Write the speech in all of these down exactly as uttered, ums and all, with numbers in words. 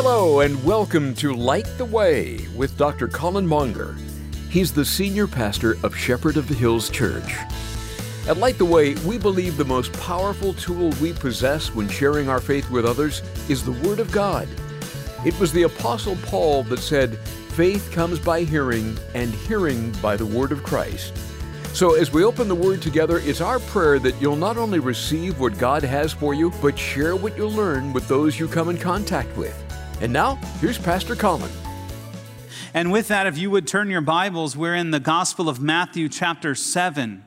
Hello and welcome to Light the Way with Doctor Colin Monger. He's the senior pastor of Shepherd of the Hills Church. At Light the Way, we believe the most powerful tool we possess when sharing our faith with others is the Word of God. It was the Apostle Paul that said, "Faith comes by hearing, and hearing by the Word of Christ." So as we open the Word together, it's our prayer that you'll not only receive what God has for you, but share what you learn with those you come in contact with. And now, here's Pastor Colin. And with that, if you would turn your Bibles, we're in the Gospel of Matthew chapter seven.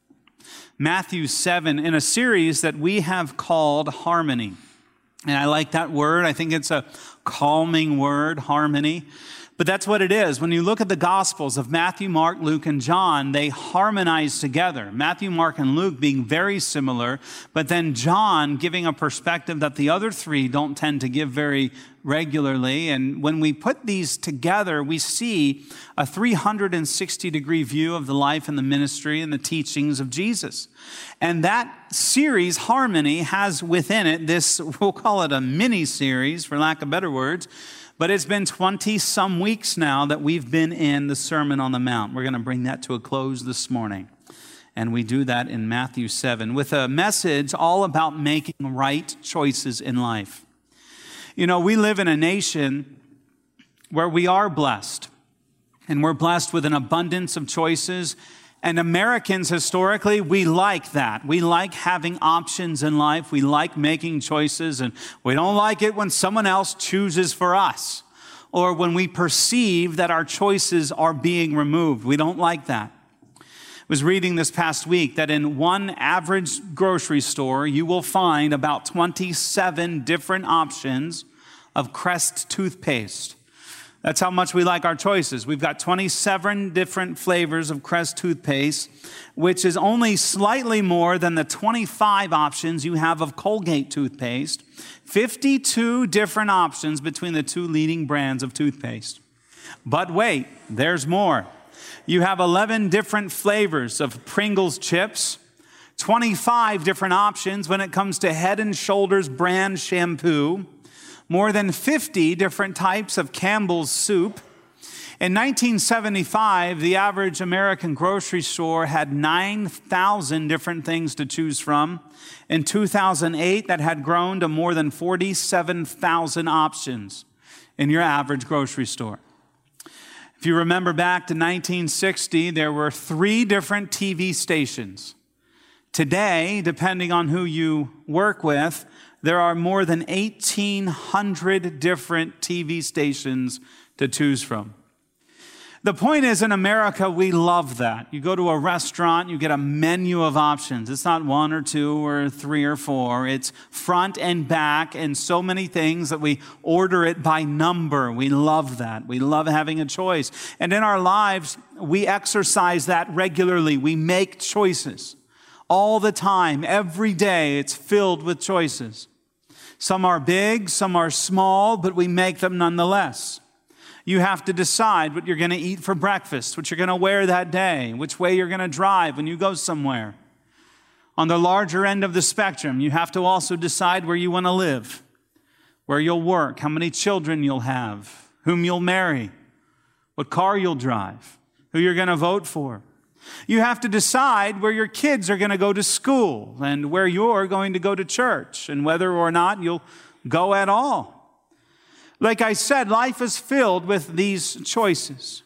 Matthew seven, in a series that we have called Harmony. And I like that word. I think it's a calming word, harmony. But that's what it is. When you look at the Gospels of Matthew, Mark, Luke, and John, they harmonize together. Matthew, Mark, and Luke being very similar, but then John giving a perspective that the other three don't tend to give very regularly. And when we put these together, we see a three hundred sixty degree view of the life and the ministry and the teachings of Jesus. And that series, Harmony, has within it this, we'll call it a mini-series, for lack of better words, but it's been twenty-some weeks now that we've been in the Sermon on the Mount. We're going to bring that to a close this morning. And we do that in Matthew seven with a message all about making right choices in life. You know, we live in a nation where we are blessed. And we're blessed with an abundance of choices. And Americans, historically, we like that. We like having options in life. We like making choices. And we don't like it when someone else chooses for us, or when we perceive that our choices are being removed. We don't like that. I was reading this past week that in one average grocery store, you will find about twenty-seven different options of Crest toothpaste. That's how much we like our choices. We've got twenty-seven different flavors of Crest toothpaste, which is only slightly more than the twenty-five options you have of Colgate toothpaste. fifty-two different options between the two leading brands of toothpaste. But wait, there's more. You have eleven different flavors of Pringles chips, twenty-five different options when it comes to Head and Shoulders brand shampoo, more than fifty different types of Campbell's soup. In nineteen seventy-five, the average American grocery store had nine thousand different things to choose from. In two thousand eight, that had grown to more than forty-seven thousand options in your average grocery store. If you remember back to nineteen sixty, there were three different T V stations. Today, depending on who you work with, there are more than eighteen hundred different T V stations to choose from. The point is, in America, we love that. You go to a restaurant, you get a menu of options. It's not one or two or three or four. It's front and back and so many things that we order it by number. We love that. We love having a choice. And in our lives, we exercise that regularly. We make choices. All the time, every day, it's filled with choices. Some are big, some are small, but we make them nonetheless. You have to decide what you're going to eat for breakfast, what you're going to wear that day, which way you're going to drive when you go somewhere. On the larger end of the spectrum, you have to also decide where you want to live, where you'll work, how many children you'll have, whom you'll marry, what car you'll drive, who you're going to vote for. You have to decide where your kids are going to go to school and where you're going to go to church and whether or not you'll go at all. Like I said, life is filled with these choices.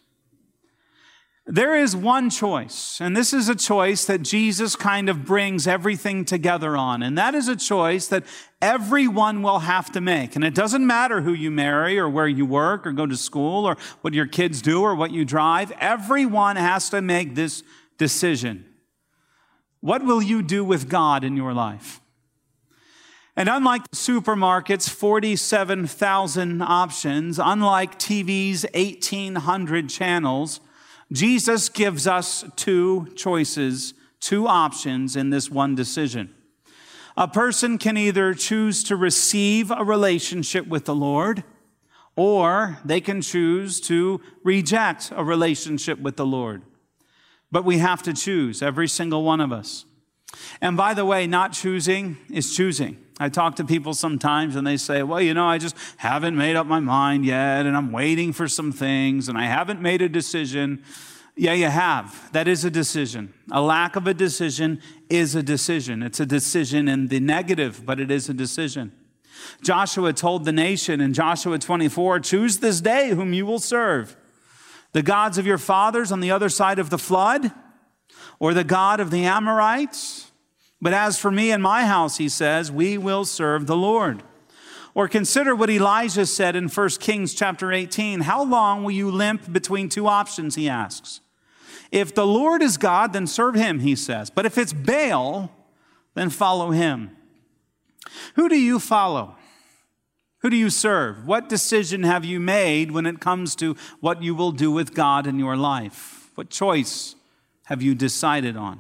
There is one choice, and this is a choice that Jesus kind of brings everything together on, and that is a choice that everyone will have to make. And it doesn't matter who you marry or where you work or go to school or what your kids do or what you drive. Everyone has to make this decision. What will you do with God in your life? And unlike the supermarket's forty-seven thousand options, unlike T V's eighteen hundred channels, Jesus gives us two choices, two options in this one decision. A person can either choose to receive a relationship with the Lord, or they can choose to reject a relationship with the Lord. But we have to choose, every single one of us. And by the way, not choosing is choosing. I talk to people sometimes and they say, well, you know, I just haven't made up my mind yet, and I'm waiting for some things, and I haven't made a decision. Yeah, you have. That is a decision. A lack of a decision is a decision. It's a decision in the negative, but it is a decision. Joshua told the nation in Joshua twenty-four, choose this day whom you will serve. The gods of your fathers on the other side of the flood, or the God of the Amorites. But as for me and my house, he says, we will serve the Lord. Or consider what Elijah said in First Kings chapter eighteen. How long will you limp between two options, he asks. If the Lord is God, then serve him, he says. But if it's Baal, then follow him. Who do you follow? Who do you serve? What decision have you made when it comes to what you will do with God in your life? What choice have you decided on?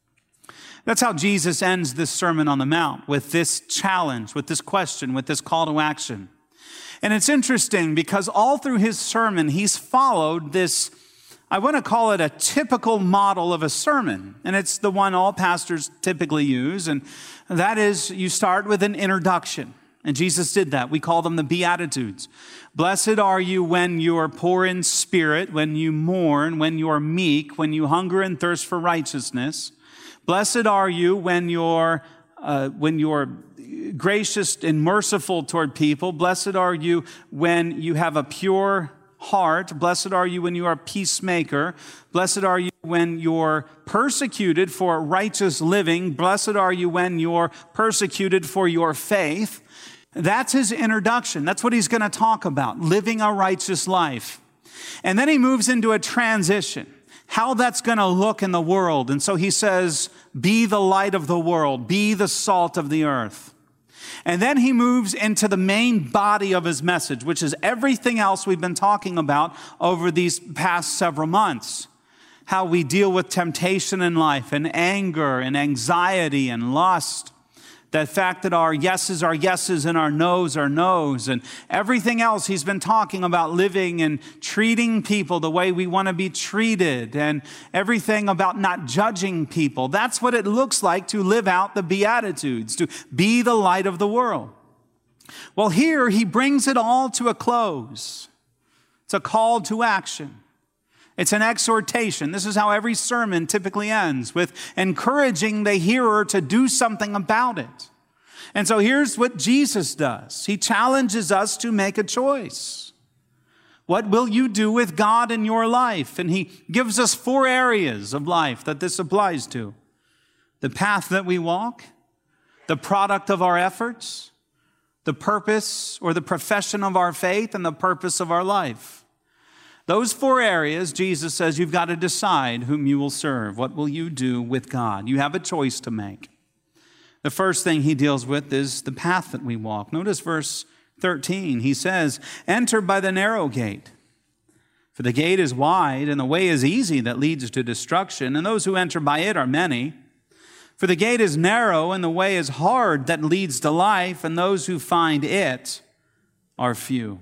That's how Jesus ends this Sermon on the Mount, with this challenge, with this question, with this call to action. And it's interesting because all through his sermon, he's followed this, I want to call it a typical model of a sermon. And it's the one all pastors typically use. And that is, you start with an introduction. And Jesus did that. We call them the Beatitudes. Blessed are you when you are poor in spirit, when you mourn, when you are meek, when you hunger and thirst for righteousness. Blessed are you when you're, uh, when you're gracious and merciful toward people. Blessed are you when you have a pure heart. Blessed are you when you are a peacemaker. Blessed are you when you're persecuted for righteous living. Blessed are you when you're persecuted for your faith. That's his introduction. That's what he's going to talk about, living a righteous life. And then he moves into a transition, how that's going to look in the world. And so he says, be the light of the world, be the salt of the earth. And then he moves into the main body of his message, which is everything else we've been talking about over these past several months. How we deal with temptation in life and anger and anxiety and lust. The fact that our yeses are yeses and our noes are noes, and everything else he's been talking about, living and treating people the way we want to be treated, and everything about not judging people. That's what it looks like to live out the Beatitudes, to be the light of the world. Well, here he brings it all to a close. It's a call to action. It's an exhortation. This is how every sermon typically ends, with encouraging the hearer to do something about it. And so here's what Jesus does. He challenges us to make a choice. What will you do with God in your life? And he gives us four areas of life that this applies to. The path that we walk, the product of our efforts, the purpose or the profession of our faith, and the purpose of our life. Those four areas, Jesus says, you've got to decide whom you will serve. What will you do with God? You have a choice to make. The first thing he deals with is the path that we walk. Notice verse thirteen. He says, enter by the narrow gate. For the gate is wide and the way is easy that leads to destruction, and those who enter by it are many. For the gate is narrow and the way is hard that leads to life, and those who find it are few.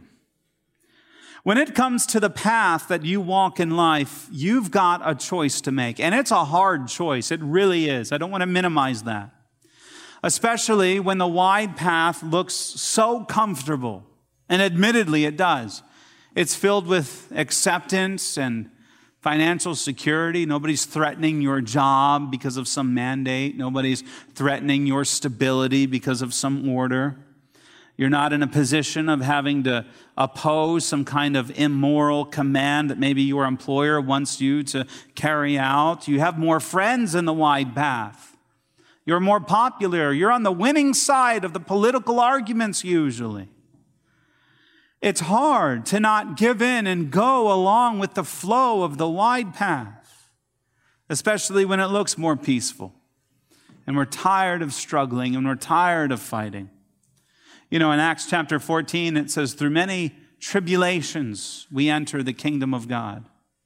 When it comes to the path that you walk in life, you've got a choice to make. And it's a hard choice. It really is. I don't want to minimize that. Especially when the wide path looks so comfortable. And admittedly, it does. It's filled with acceptance and financial security. Nobody's threatening your job because of some mandate. Nobody's threatening your stability because of some order. You're not in a position of having to oppose some kind of immoral command that maybe your employer wants you to carry out. You have more friends in the wide path. You're more popular. You're on the winning side of the political arguments usually. It's hard to not give in and go along with the flow of the wide path, especially when it looks more peaceful. And we're tired of struggling and we're tired of fighting. You know, in Acts chapter fourteen, it says, through many tribulations, we enter the kingdom of God.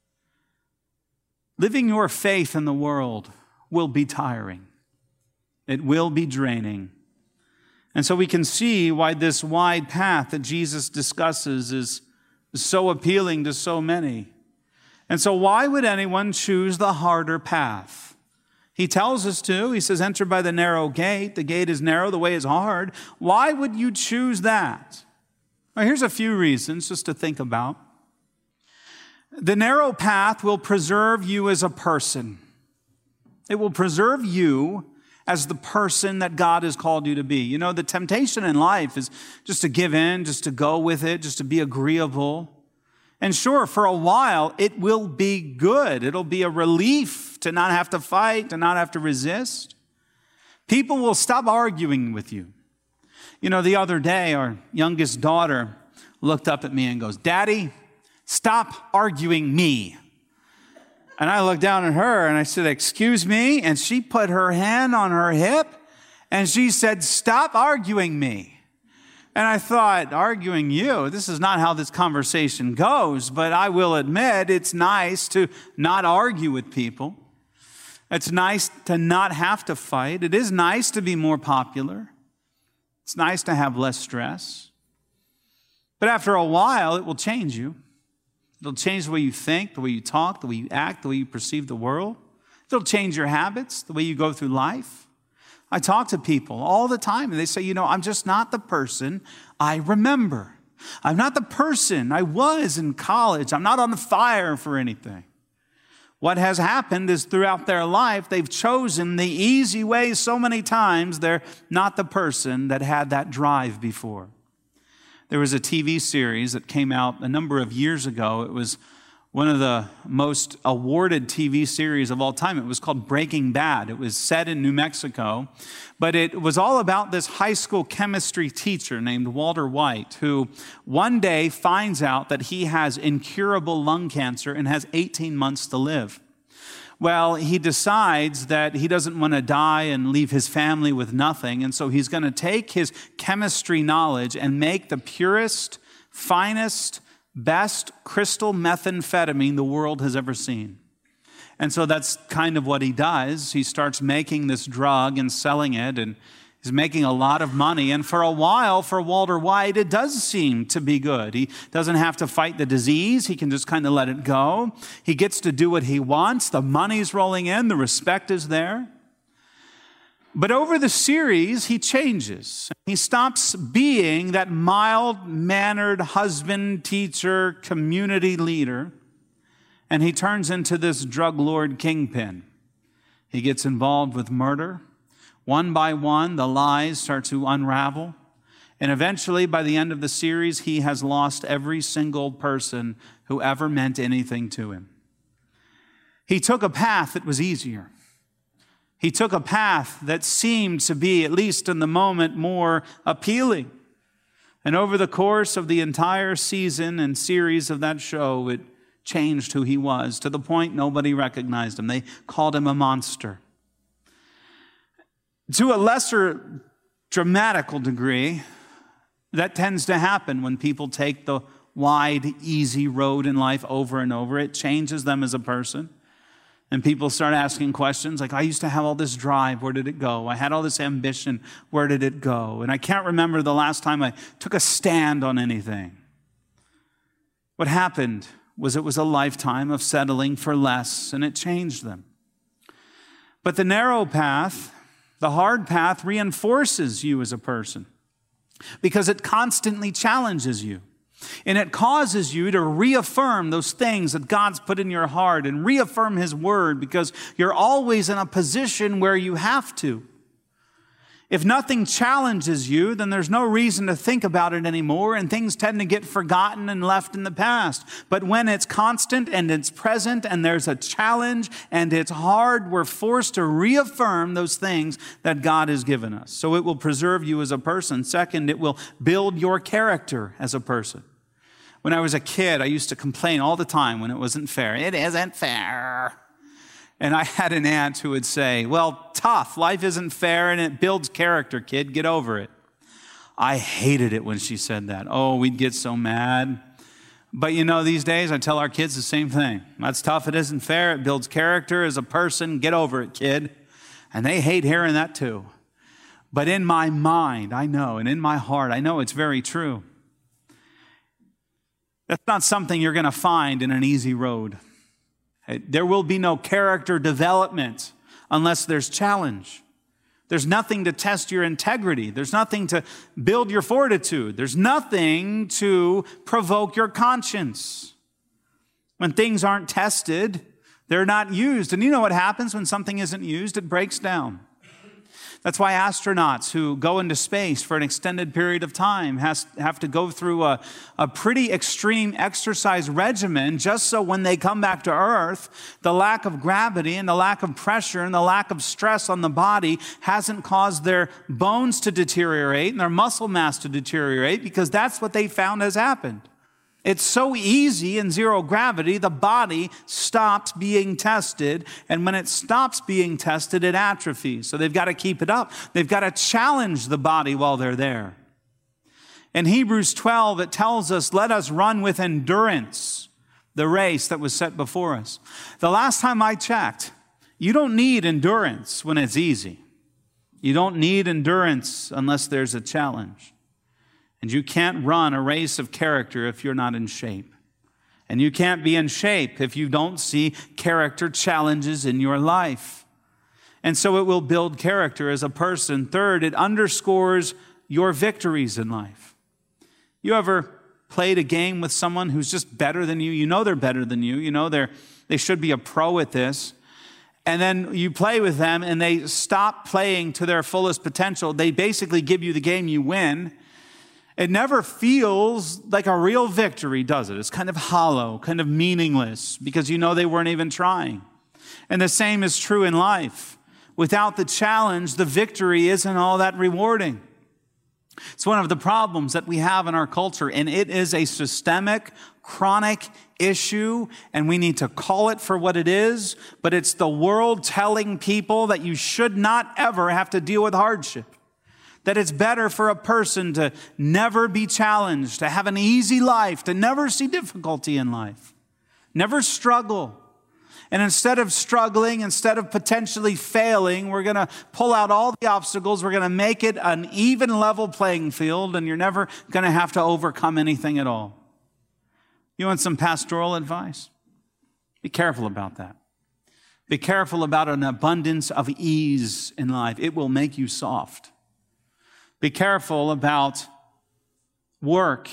Living your faith in the world will be tiring. It will be draining. And so we can see why this wide path that Jesus discusses is so appealing to so many. And so why would anyone choose the harder path? He tells us to. He says, enter by the narrow gate. The gate is narrow, the way is hard. Why would you choose that? Well, here's a few reasons just to think about. The narrow path will preserve you as a person. It will preserve you as the person that God has called you to be. You know, the temptation in life is just to give in, just to go with it, just to be agreeable. And sure, for a while, it will be good. It'll be a relief to not have to fight, to not have to resist. People will stop arguing with you. You know, the other day, our youngest daughter looked up at me and goes, Daddy, stop arguing me. And I looked down at her and I said, excuse me? And she put her hand on her hip and she said, stop arguing me. And I thought, arguing you, this is not how this conversation goes, but I will admit it's nice to not argue with people. It's nice to not have to fight. It is nice to be more popular. It's nice to have less stress. But after a while, it will change you. It'll change the way you think, the way you talk, the way you act, the way you perceive the world. It'll change your habits, the way you go through life. I talk to people all the time, and they say, you know, I'm just not the person I remember. I'm not the person I was in college. I'm not on the fire for anything. What has happened is throughout their life, they've chosen the easy way so many times, they're not the person that had that drive before. There was a T V series that came out a number of years ago. It was one of the most awarded T V series of all time. It was called Breaking Bad. It was set in New Mexico, but it was all about this high school chemistry teacher named Walter White, who one day finds out that he has incurable lung cancer and has eighteen months to live. Well, he decides that he doesn't want to die and leave his family with nothing, and so he's going to take his chemistry knowledge and make the purest, finest, best crystal methamphetamine the world has ever seen. And so that's kind of what he does. He starts making this drug and selling it, and he's making a lot of money. And for a while, for Walter White, it does seem to be good. He doesn't have to fight the disease. He can just kind of let it go. He gets to do what he wants. The money's rolling in. The respect is there. But over the series, he changes. He stops being that mild-mannered husband, teacher, community leader, and he turns into this drug lord kingpin. He gets involved with murder. One by one, the lies start to unravel. And eventually, by the end of the series, he has lost every single person who ever meant anything to him. He took a path that was easier. He took a path that seemed to be, at least in the moment, more appealing. And over the course of the entire season and series of that show, it changed who he was, to the point nobody recognized him. They called him a monster. To a lesser dramatical degree, that tends to happen when people take the wide, easy road in life over and over. It changes them as a person. And people start asking questions like, I used to have all this drive, where did it go? I had all this ambition, where did it go? And I can't remember the last time I took a stand on anything. What happened was it was a lifetime of settling for less, and it changed them. But the narrow path, the hard path, reinforces you as a person because it constantly challenges you. And it causes you to reaffirm those things that God's put in your heart and reaffirm His word because you're always in a position where you have to. If nothing challenges you, then there's no reason to think about it anymore, and things tend to get forgotten and left in the past. But when it's constant and it's present and there's a challenge and it's hard, we're forced to reaffirm those things that God has given us. So it will preserve you as a person. Second, it will build your character as a person. When I was a kid, I used to complain all the time when it wasn't fair. It isn't fair. And I had an aunt who would say, well, tough, life isn't fair and it builds character, kid, get over it. I hated it when she said that. Oh, we'd get so mad. But you know, these days I tell our kids the same thing. That's tough, it isn't fair, it builds character as a person, get over it, kid. And they hate hearing that too. But in my mind, I know, and in my heart, I know it's very true. That's not something you're going to find in an easy road. There will be no character development unless there's challenge. There's nothing to test your integrity. There's nothing to build your fortitude. There's nothing to provoke your conscience. When things aren't tested, they're not used. And you know what happens when something isn't used? It breaks down. That's why astronauts who go into space for an extended period of time has, have to go through a, a pretty extreme exercise regimen just so when they come back to Earth, the lack of gravity and the lack of pressure and the lack of stress on the body hasn't caused their bones to deteriorate and their muscle mass to deteriorate, because that's what they found has happened. It's so easy in zero gravity, the body stops being tested, and when it stops being tested, it atrophies. So they've got to keep it up. They've got to challenge the body while they're there. In Hebrews twelve, it tells us, let us run with endurance the race that was set before us. The last time I checked, you don't need endurance when it's easy. You don't need endurance unless there's a challenge. And you can't run a race of character if you're not in shape. And you can't be in shape if you don't see character challenges in your life. And so it will build character as a person. Third, it underscores your victories in life. You ever played a game with someone who's just better than you? You know they're better than you. You know they're they should be a pro at this. And then you play with them and they stop playing to their fullest potential. They basically give you the game, you win. It never feels like a real victory, does it? It's kind of hollow, kind of meaningless, because you know they weren't even trying. And the same is true in life. Without the challenge, the victory isn't all that rewarding. It's one of the problems that we have in our culture, and it is a systemic, chronic issue, and we need to call it for what it is, but it's the world telling people that you should not ever have to deal with hardship. That it's better for a person to never be challenged, to have an easy life, to never see difficulty in life, never struggle. And instead of struggling, instead of potentially failing, we're going to pull out all the obstacles. We're going to make it an even level playing field, and you're never going to have to overcome anything at all. You want some pastoral advice? Be careful about that. Be careful about an abundance of ease in life. It will make you soft. Be careful about work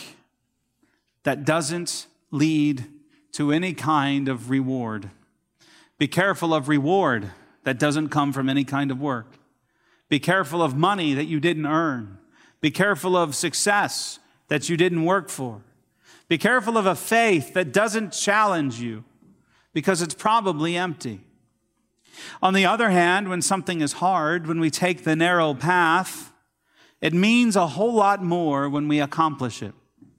that doesn't lead to any kind of reward. Be careful of reward that doesn't come from any kind of work. Be careful of money that you didn't earn. Be careful of success that you didn't work for. Be careful of a faith that doesn't challenge you, because it's probably empty. On the other hand, when something is hard, when we take the narrow path, it means a whole lot more when we accomplish it.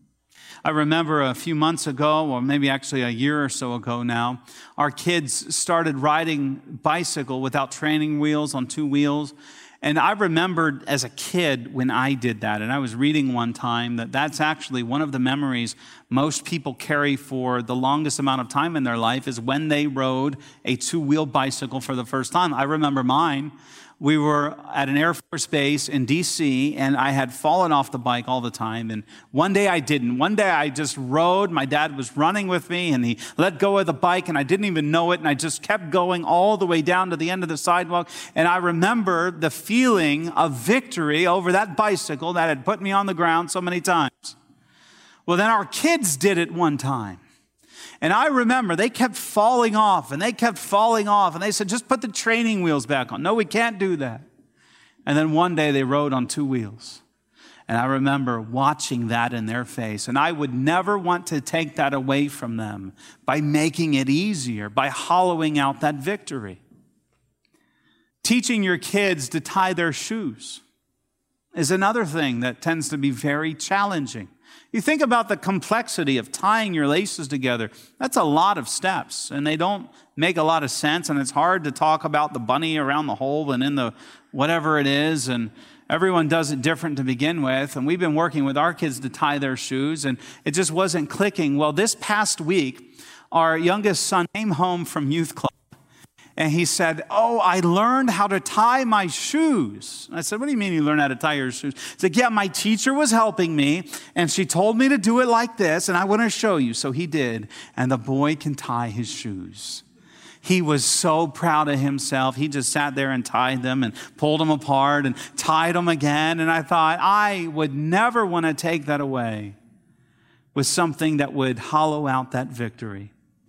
I remember a few months ago, or maybe actually a year or so ago now, our kids started riding bicycle without training wheels, on two wheels. And I remembered as a kid when I did that, and I was reading one time that that's actually one of the memories most people carry for the longest amount of time in their life is when they rode a two-wheel bicycle for the first time. I remember mine. We were at an Air Force base in D C, and I had fallen off the bike all the time. And one day I didn't. One day I just rode. My dad was running with me, and he let go of the bike, and I didn't even know it. And I just kept going all the way down to the end of the sidewalk. And I remember the feeling of victory over that bicycle that had put me on the ground so many times. Well, then our kids did it one time. And I remember they kept falling off and they kept falling off. And they said, just put the training wheels back on. No, we can't do that. And then one day they rode on two wheels. And I remember watching that in their face. And I would never want to take that away from them by making it easier, by hollowing out that victory. Teaching your kids to tie their shoes is another thing that tends to be very challenging. You think about the complexity of tying your laces together. That's a lot of steps, and they don't make a lot of sense, and it's hard to talk about the bunny around the hole and in the whatever it is, and everyone does it different to begin with, and we've been working with our kids to tie their shoes, and it just wasn't clicking. Well, this past week, our youngest son came home from youth club, and he said, oh, I learned how to tie my shoes. I said, what do you mean you learned how to tie your shoes? He said, yeah, my teacher was helping me, and she told me to do it like this, and I want to show you. So he did, and the boy can tie his shoes. He was so proud of himself. He just sat there and tied them and pulled them apart and tied them again. And I thought, I would never want to take that away with something that would hollow out that victory.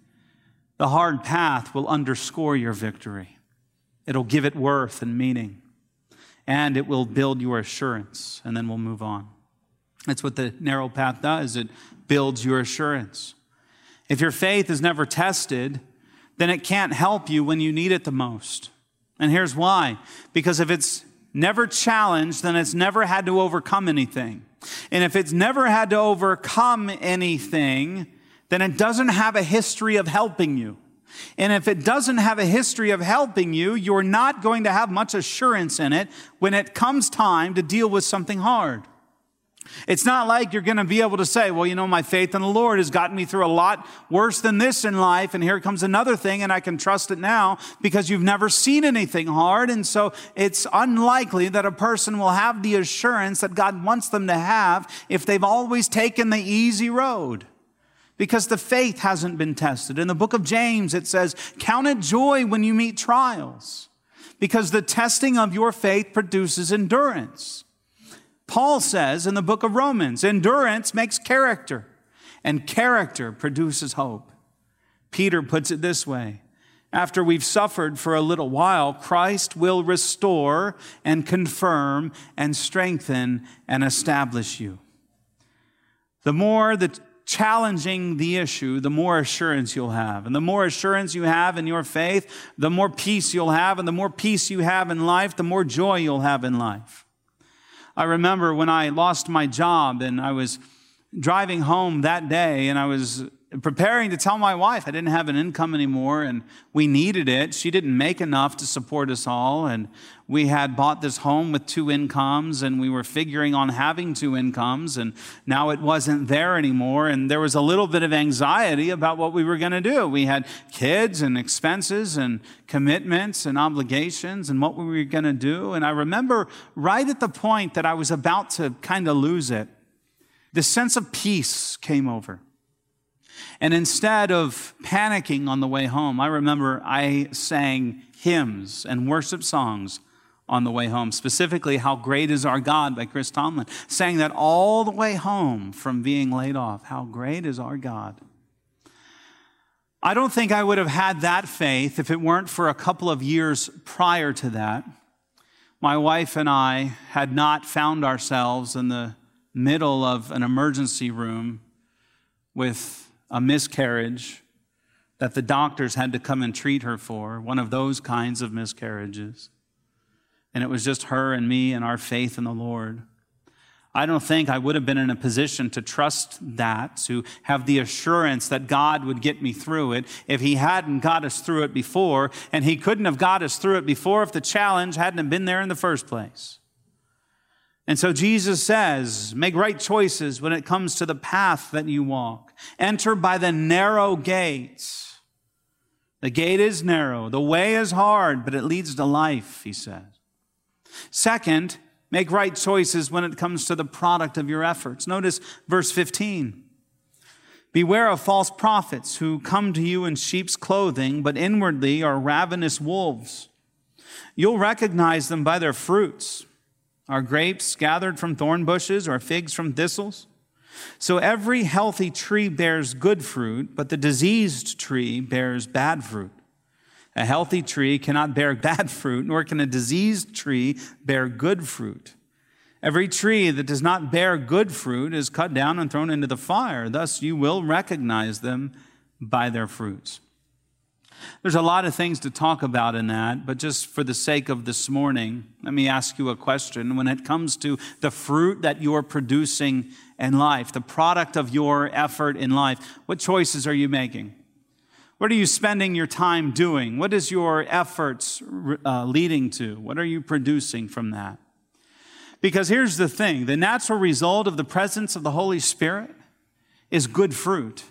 The hard path will underscore your victory. It'll give it worth and meaning. And it will build your assurance. And then we'll move on. That's what the narrow path does. It builds your assurance. If your faith is never tested, then it can't help you when you need it the most. And here's why. Because if it's never challenged, then it's never had to overcome anything. And if it's never had to overcome anything, then it doesn't have a history of helping you. And if it doesn't have a history of helping you, you're not going to have much assurance in it when it comes time to deal with something hard. It's not like you're going to be able to say, well, you know, my faith in the Lord has gotten me through a lot worse than this in life, and here comes another thing, and I can trust it now, because you've never seen anything hard. And so it's unlikely that a person will have the assurance that God wants them to have if they've always taken the easy road, because the faith hasn't been tested. In the book of James, it says, count it joy when you meet trials, because the testing of your faith produces endurance. Paul says in the book of Romans, endurance makes character, and character produces hope. Peter puts it this way: after we've suffered for a little while, Christ will restore and confirm and strengthen and establish you. The more the challenging the issue, the more assurance you'll have. And the more assurance you have in your faith, the more peace you'll have. And the more peace you have in life, the more joy you'll have in life. I remember when I lost my job and I was driving home that day and I was preparing to tell my wife I didn't have an income anymore and we needed it. She didn't make enough to support us all, and we had bought this home with two incomes and we were figuring on having two incomes, and now it wasn't there anymore, and there was a little bit of anxiety about what we were going to do. We had kids and expenses and commitments and obligations and what we were going to do. And I remember right at the point that I was about to kind of lose it, the sense of peace came over. And instead of panicking on the way home, I remember I sang hymns and worship songs on the way home, specifically How Great Is Our God by Chris Tomlin. Sang that all the way home from being laid off. How great is our God. I don't think I would have had that faith if it weren't for a couple of years prior to that. My wife and I had not found ourselves in the middle of an emergency room with a miscarriage that the doctors had to come and treat her for, one of those kinds of miscarriages. And it was just her and me and our faith in the Lord. I don't think I would have been in a position to trust that, to have the assurance that God would get me through it if He hadn't got us through it before. And He couldn't have got us through it before if the challenge hadn't have been there in the first place. And so Jesus says, make right choices when it comes to the path that you walk. Enter by the narrow gates. The gate is narrow. The way is hard, but it leads to life, He says. Second, make right choices when it comes to the product of your efforts. Notice verse fifteen. Beware of false prophets who come to you in sheep's clothing, but inwardly are ravenous wolves. You'll recognize them by their fruits. Are grapes gathered from thorn bushes or figs from thistles? So every healthy tree bears good fruit, but the diseased tree bears bad fruit. A healthy tree cannot bear bad fruit, nor can a diseased tree bear good fruit. Every tree that does not bear good fruit is cut down and thrown into the fire. Thus you will recognize them by their fruits. There's a lot of things to talk about in that, but just for the sake of this morning, let me ask you a question. When it comes to the fruit that you're producing in life, the product of your effort in life, what choices are you making? What are you spending your time doing? What is your efforts uh, leading to? What are you producing from that? Because here's the thing, the natural result of the presence of the Holy Spirit is good fruit.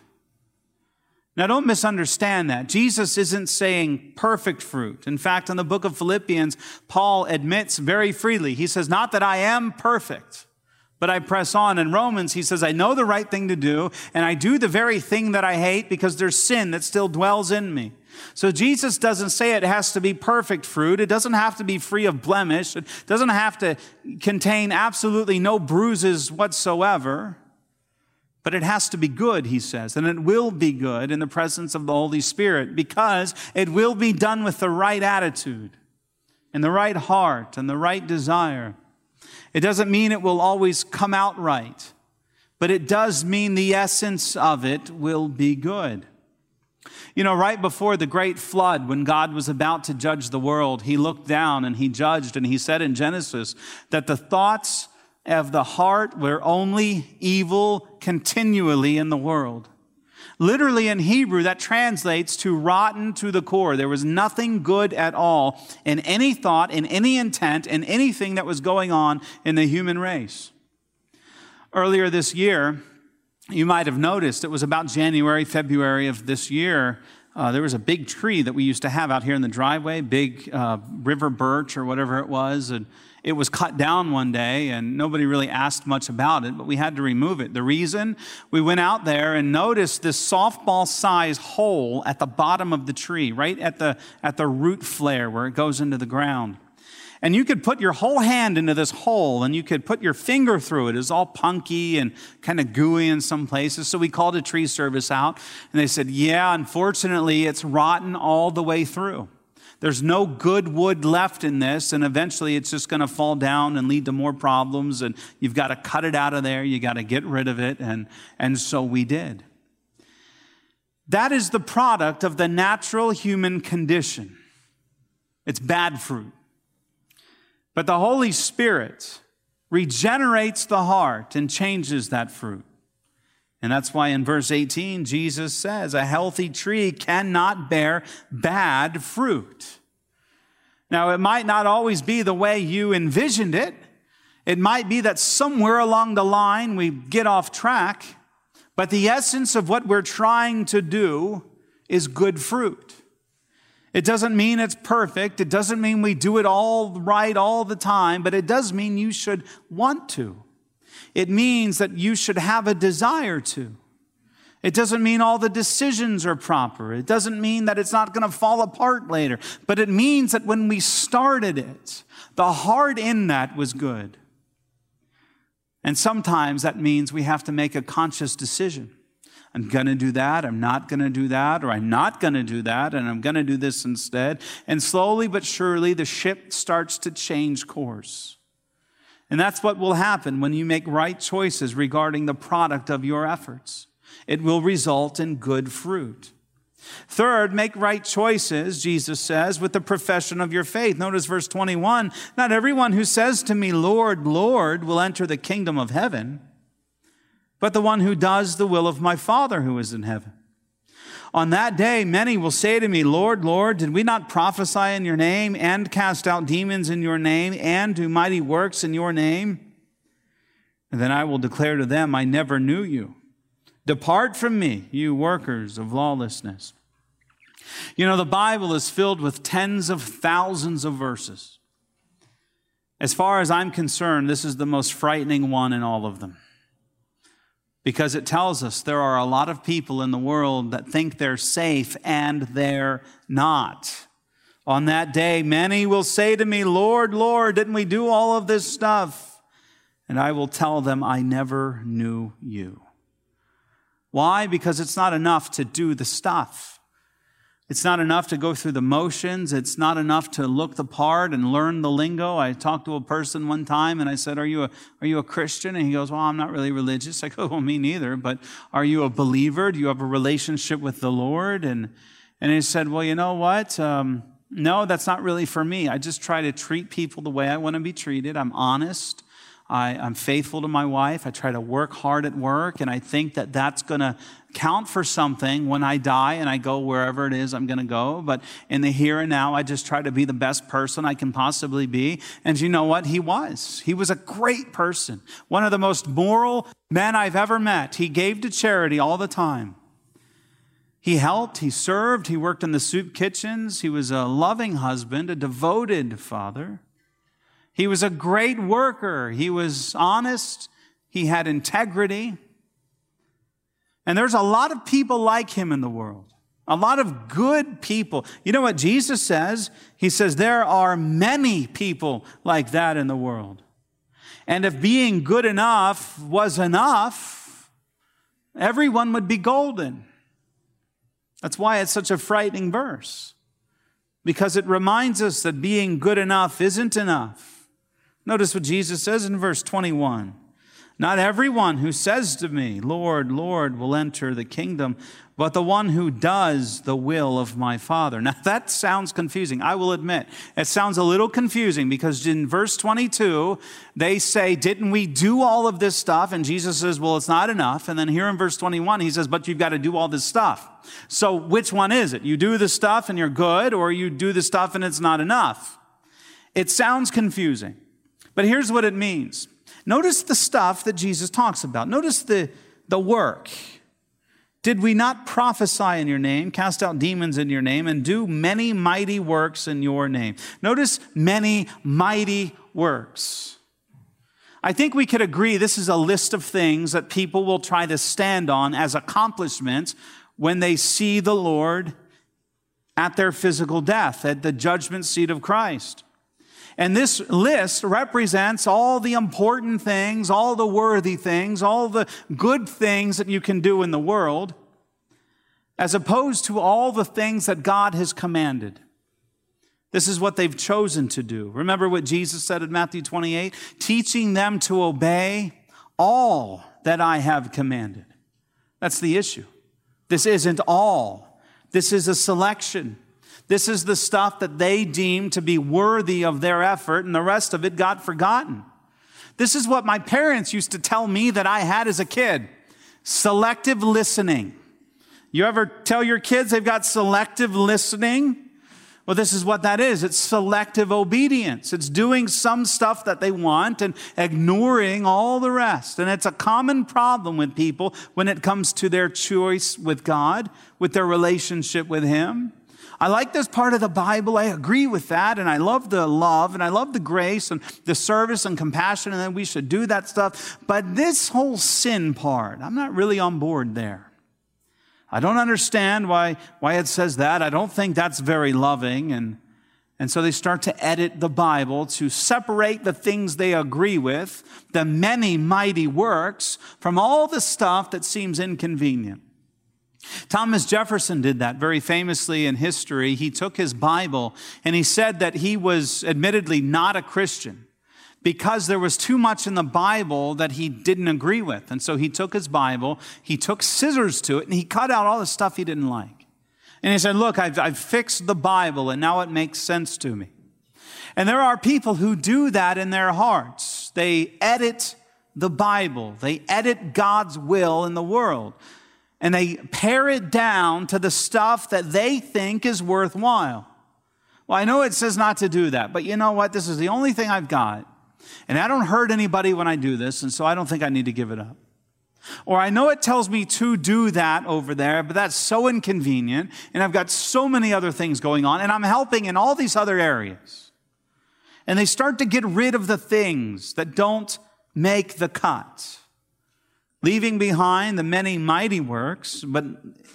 Now, don't misunderstand that. Jesus isn't saying perfect fruit. In fact, in the book of Philippians, Paul admits very freely. He says, not that I am perfect, but I press on. In Romans, he says, I know the right thing to do, and I do the very thing that I hate because there's sin that still dwells in me. So Jesus doesn't say it has to be perfect fruit. It doesn't have to be free of blemish. It doesn't have to contain absolutely no bruises whatsoever. But it has to be good, he says, and it will be good in the presence of the Holy Spirit because it will be done with the right attitude and the right heart and the right desire. It doesn't mean it will always come out right, but it does mean the essence of it will be good. You know, right before the great flood, when God was about to judge the world, he looked down and he judged, and he said in Genesis that the thoughts of the heart were only evil continually in the world. Literally in Hebrew, that translates to rotten to the core. There was nothing good at all in any thought, in any intent, in anything that was going on in the human race. Earlier this year, you might have noticed, it was about January, February of this year, uh, there was a big tree that we used to have out here in the driveway, big uh, river birch or whatever it was, and it was cut down one day, and nobody really asked much about it, but we had to remove it. The reason, we went out there and noticed this softball-sized hole at the bottom of the tree, right at the, at the root flare where it goes into the ground. And you could put your whole hand into this hole, and you could put your finger through it. It was all punky and kind of gooey in some places. So we called a tree service out, and they said, yeah, unfortunately, it's rotten all the way through. There's no good wood left in this, and eventually it's just going to fall down and lead to more problems, and you've got to cut it out of there. You got to get rid of it, and, and so we did. That is the product of the natural human condition. It's bad fruit. But the Holy Spirit regenerates the heart and changes that fruit. And that's why in verse eighteen, Jesus says, a healthy tree cannot bear bad fruit. Now, it might not always be the way you envisioned it. It might be that somewhere along the line we get off track, but the essence of what we're trying to do is good fruit. It doesn't mean it's perfect. It doesn't mean we do it all right all the time, but it does mean you should want to. It means that you should have a desire to. It doesn't mean all the decisions are proper. It doesn't mean that it's not going to fall apart later. But it means that when we started it, the heart in that was good. And sometimes that means we have to make a conscious decision. I'm going to do that, I'm not going to do that, or I'm not going to do that, and I'm going to do this instead. And slowly but surely, the ship starts to change course. And that's what will happen when you make right choices regarding the product of your efforts. It will result in good fruit. Third, make right choices, Jesus says, with the profession of your faith. Notice verse twenty-one, not everyone who says to me, Lord, Lord, will enter the kingdom of heaven, but the one who does the will of my Father who is in heaven. On that day, many will say to me, Lord, Lord, did we not prophesy in your name and cast out demons in your name and do mighty works in your name? And then I will declare to them, I never knew you. Depart from me, you workers of lawlessness. You know, the Bible is filled with tens of thousands of verses. As far as I'm concerned, this is the most frightening one in all of them. Because it tells us there are a lot of people in the world that think they're safe and they're not. On that day, many will say to me, Lord, Lord, didn't we do all of this stuff? And I will tell them, I never knew you. Why? Because it's not enough to do the stuff. It's not enough to go through the motions. It's not enough to look the part and learn the lingo. I talked to a person one time and I said, are you a, are you a Christian? And he goes, well, I'm not really religious. I go, well, me neither. But are you a believer? Do you have a relationship with the Lord? And, and he said, well, you know what? Um, no, that's not really for me. I just try to treat people the way I want to be treated. I'm honest. I, I'm faithful to my wife. I try to work hard at work, and I think that that's going to count for something when I die and I go wherever it is I'm going to go. But in the here and now, I just try to be the best person I can possibly be. And you know what? He was. He was a great person. One of the most moral men I've ever met. He gave to charity all the time. He helped, he served, he worked in the soup kitchens. He was a loving husband, a devoted father. He was a great worker. He was honest. He had integrity. And there's a lot of people like him in the world. A lot of good people. You know what Jesus says? He says there are many people like that in the world. And if being good enough was enough, everyone would be golden. That's why it's such a frightening verse, because it reminds us that being good enough isn't enough. Notice what Jesus says in verse twenty-one. Not everyone who says to me, Lord, Lord, will enter the kingdom, but the one who does the will of my Father. Now that sounds confusing. I will admit, it sounds a little confusing because in verse twenty-two, they say, didn't we do all of this stuff? And Jesus says, well, it's not enough. And then here in verse twenty-one, he says, but you've got to do all this stuff. So which one is it? You do the stuff and you're good, or you do the stuff and it's not enough? It sounds confusing, but here's what it means. Notice the stuff that Jesus talks about. Notice the, the work. Did we not prophesy in your name, cast out demons in your name, and do many mighty works in your name? Notice many mighty works. I think we could agree this is a list of things that people will try to stand on as accomplishments when they see the Lord at their physical death, at the judgment seat of Christ. And this list represents all the important things, all the worthy things, all the good things that you can do in the world, as opposed to all the things that God has commanded. This is what they've chosen to do. Remember what Jesus said in Matthew twenty-eight? Teaching them to obey all that I have commanded. That's the issue. This isn't all. This is a selection. This is the stuff that they deem to be worthy of their effort, and the rest of it got forgotten. This is what my parents used to tell me that I had as a kid. Selective listening. You ever tell your kids they've got selective listening? Well, this is what that is. It's selective obedience. It's doing some stuff that they want and ignoring all the rest. And it's a common problem with people when it comes to their choice with God, with their relationship with Him. I like this part of the Bible. I agree with that. And I love the love and I love the grace and the service and compassion. And then we should do that stuff. But this whole sin part, I'm not really on board there. I don't understand why, why it says that. I don't think that's very loving. And, and so they start to edit the Bible to separate the things they agree with, the many mighty works, from all the stuff that seems inconvenient. Thomas Jefferson did that very famously in history. He took his Bible and he said that he was admittedly not a Christian because there was too much in the Bible that he didn't agree with. And so he took his Bible, he took scissors to it, and he cut out all the stuff he didn't like. And he said, look, I've, I've fixed the Bible and now it makes sense to me. And there are people who do that in their hearts. They edit the Bible. They edit God's will in the world. And they pare it down to the stuff that they think is worthwhile. Well, I know it says not to do that, but you know what? This is the only thing I've got. And I don't hurt anybody when I do this, and so I don't think I need to give it up. Or I know it tells me to do that over there, but that's so inconvenient, and I've got so many other things going on, and I'm helping in all these other areas. And they start to get rid of the things that don't make the cut, leaving behind the many mighty works, but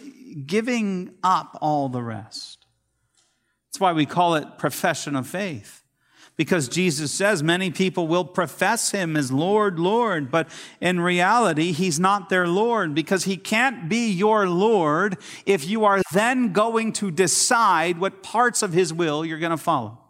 giving up all the rest. That's why we call it profession of faith. Because Jesus says many people will profess Him as Lord, Lord, but in reality, He's not their Lord, because He can't be your Lord if you are then going to decide what parts of His will you're going to follow.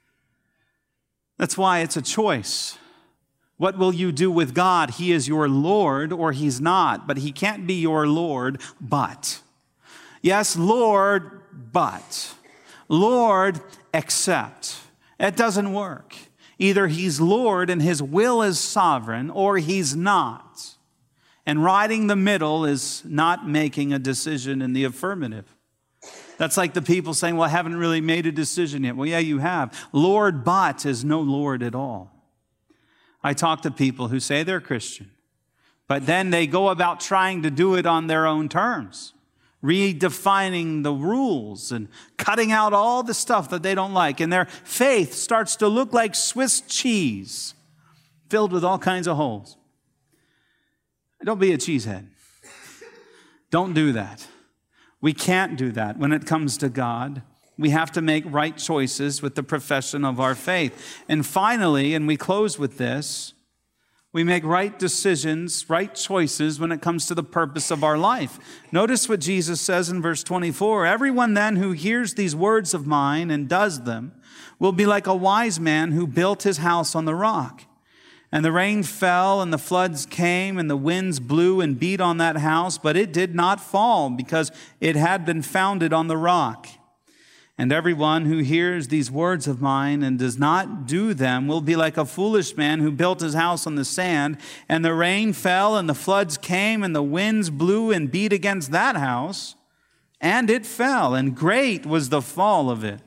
That's why it's a choice. What will you do with God? He is your Lord or He's not, but He can't be your Lord, but. Yes, Lord, but. Lord, except. It doesn't work. Either He's Lord and His will is sovereign, or He's not. And riding the middle is not making a decision in the affirmative. That's like the people saying, well, I haven't really made a decision yet. Well, yeah, you have. Lord, but is no Lord at all. I talk to people who say they're Christian, but then they go about trying to do it on their own terms, redefining the rules and cutting out all the stuff that they don't like. And their faith starts to look like Swiss cheese, filled with all kinds of holes. Don't be a cheesehead. Don't do that. We can't do that when it comes to God. We have to make right choices with the profession of our faith. And finally, and we close with this, we make right decisions, right choices when it comes to the purpose of our life. Notice what Jesus says in verse twenty-four. Everyone then who hears these words of mine and does them will be like a wise man who built his house on the rock. And the rain fell, and the floods came, and the winds blew and beat on that house, but it did not fall, because it had been founded on the rock. And everyone who hears these words of mine and does not do them will be like a foolish man who built his house on the sand, and the rain fell, and the floods came, and the winds blew and beat against that house, and it fell, and great was the fall of it.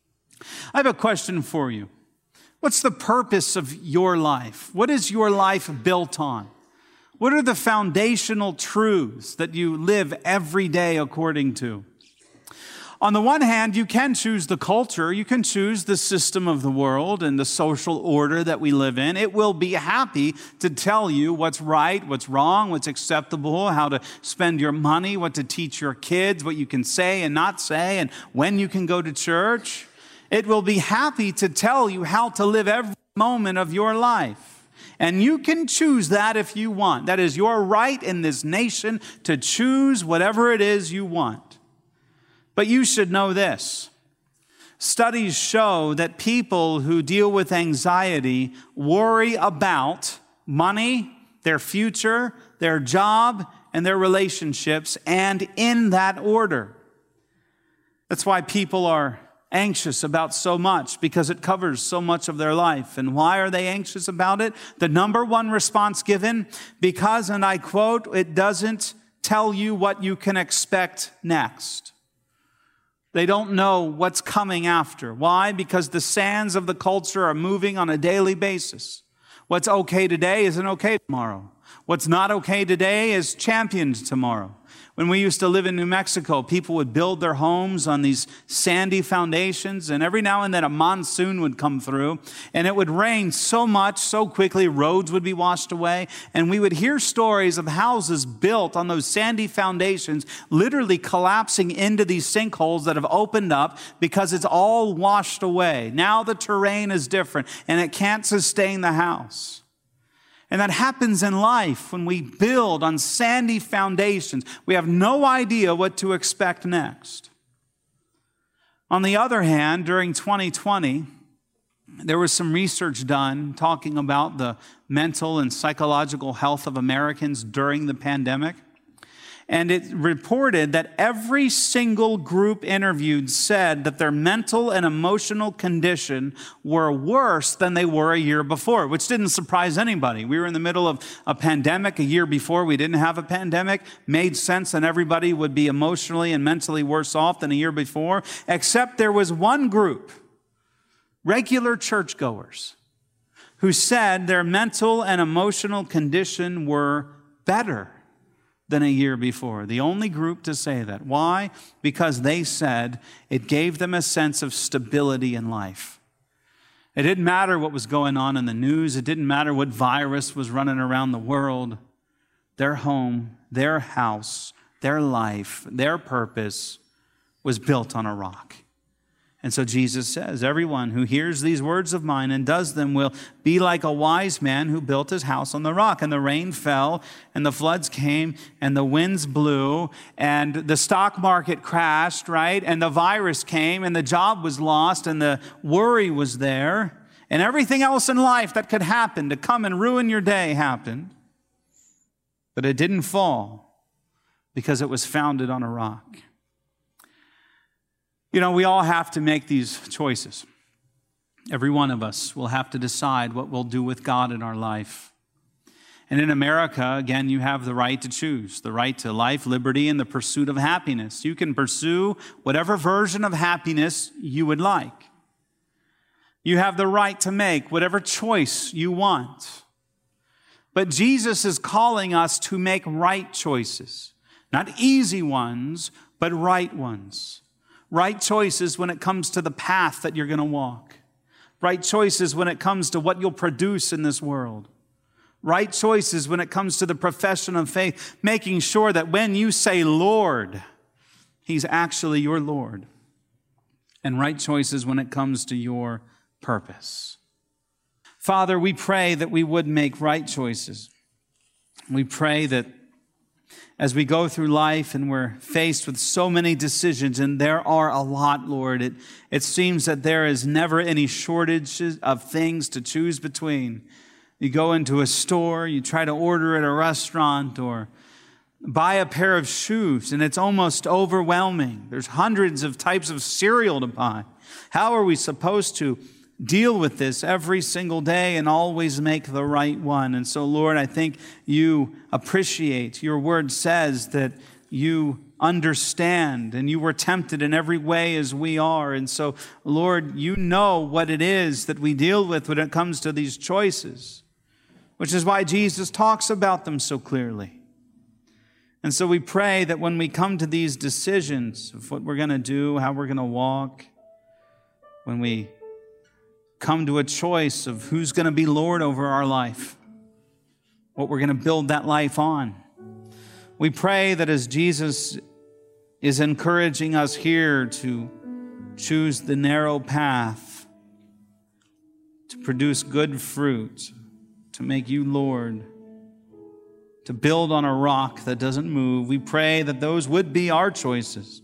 I have a question for you. What's the purpose of your life? What is your life built on? What are the foundational truths that you live every day according to? On the one hand, you can choose the culture, you can choose the system of the world and the social order that we live in. It will be happy to tell you what's right, what's wrong, what's acceptable, how to spend your money, what to teach your kids, what you can say and not say, and when you can go to church. It will be happy to tell you how to live every moment of your life. And you can choose that if you want. That is your right in this nation to choose whatever it is you want. But you should know this. Studies show that people who deal with anxiety worry about money, their future, their job, and their relationships, and in that order. That's why people are anxious about so much, because it covers so much of their life. And why are they anxious about it? The number one response given, because, and I quote, it doesn't tell you what you can expect next. They don't know what's coming after. Why? Because the sands of the culture are moving on a daily basis. What's okay today isn't okay tomorrow. What's not okay today is championed tomorrow. When we used to live in New Mexico, people would build their homes on these sandy foundations, and every now and then a monsoon would come through, and it would rain so much, so quickly, roads would be washed away, and we would hear stories of houses built on those sandy foundations literally collapsing into these sinkholes that have opened up because it's all washed away. Now the terrain is different, and it can't sustain the house. And that happens in life when we build on sandy foundations. We have no idea what to expect next. On the other hand, during twenty twenty, there was some research done talking about the mental and psychological health of Americans during the pandemic. And it reported that every single group interviewed said that their mental and emotional condition were worse than they were a year before, which didn't surprise anybody. We were in the middle of a pandemic a year before. We didn't have a pandemic. Made sense that everybody would be emotionally and mentally worse off than a year before, except there was one group, regular churchgoers, who said their mental and emotional condition were better than a year before. The only group to say that. Why? Because they said it gave them a sense of stability in life. It didn't matter what was going on in the news. It didn't matter what virus was running around the world. Their home, their house, their life, their purpose was built on a rock. And so Jesus says, everyone who hears these words of mine and does them will be like a wise man who built his house on the rock. And the rain fell, and the floods came, and the winds blew, and the stock market crashed, right? And the virus came, and the job was lost, and the worry was there, and everything else in life that could happen to come and ruin your day happened. But it didn't fall because it was founded on a rock. You know, we all have to make these choices. Every one of us will have to decide what we'll do with God in our life. And in America, again, you have the right to choose, the right to life, liberty, and the pursuit of happiness. You can pursue whatever version of happiness you would like. You have the right to make whatever choice you want. But Jesus is calling us to make right choices. Not easy ones, but right ones. Right choices when it comes to the path that you're going to walk. Right choices when it comes to what you'll produce in this world. Right choices when it comes to the profession of faith, making sure that when you say Lord, He's actually your Lord. And right choices when it comes to your purpose. Father, we pray that we would make right choices. We pray that as we go through life and we're faced with so many decisions, and there are a lot, Lord, it, it seems that there is never any shortage of things to choose between. You go into a store, you try to order at a restaurant, or buy a pair of shoes, and it's almost overwhelming. There's hundreds of types of cereal to buy. How are we supposed to deal with this every single day and always make the right one? And so, Lord, I think you appreciate, your word says that you understand and you were tempted in every way as we are. And so, Lord, you know what it is that we deal with when it comes to these choices, which is why Jesus talks about them so clearly. And so we pray that when we come to these decisions of what we're going to do, how we're going to walk, when we come to a choice of who's going to be Lord over our life, what we're going to build that life on, we pray that as Jesus is encouraging us here to choose the narrow path, to produce good fruit, to make you Lord, to build on a rock that doesn't move, we pray that those would be our choices.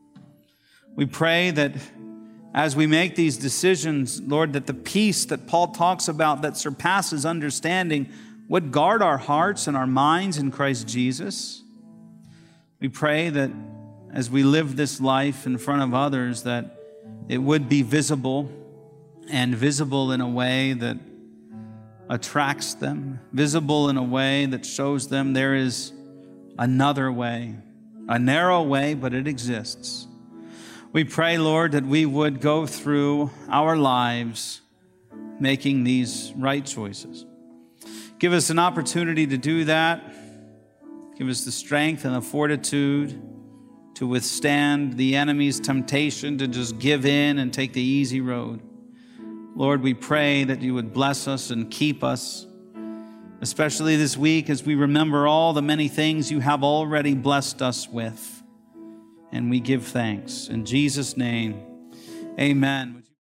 We pray that as we make these decisions, Lord, that the peace that Paul talks about that surpasses understanding would guard our hearts and our minds in Christ Jesus. We pray that as we live this life in front of others, that it would be visible, and visible in a way that attracts them, visible in a way that shows them there is another way, a narrow way, but it exists. We pray, Lord, that we would go through our lives making these right choices. Give us an opportunity to do that. Give us the strength and the fortitude to withstand the enemy's temptation to just give in and take the easy road. Lord, we pray that you would bless us and keep us, especially this week as we remember all the many things you have already blessed us with. And we give thanks. In Jesus' name, amen.